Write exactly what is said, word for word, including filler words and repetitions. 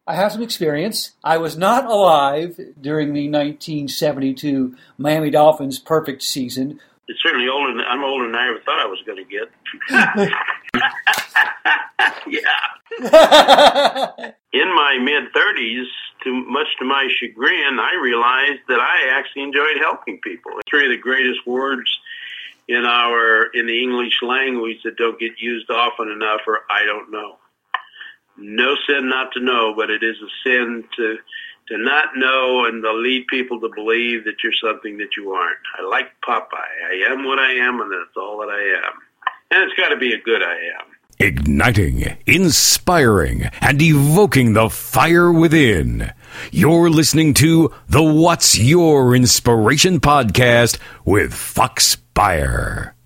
I have some experience. I was not alive during the nineteen seventy-two Miami Dolphins perfect season. It's certainly older than, I'm older than I ever thought I was going to get. Yeah. In my mid-thirties, to much to my chagrin, I realized that I actually enjoyed helping people. Three of the greatest words in our in the English language that don't get used often enough are "I don't know." No sin not to know, but it is a sin to to not know and to lead people to believe that you're something that you aren't. I like Popeye. I am what I am, and that's all that I am. And it's got to be a good I am. Igniting, inspiring, and evoking the fire within. You're listening to the What's Your Inspiration podcast with Fox Beyer.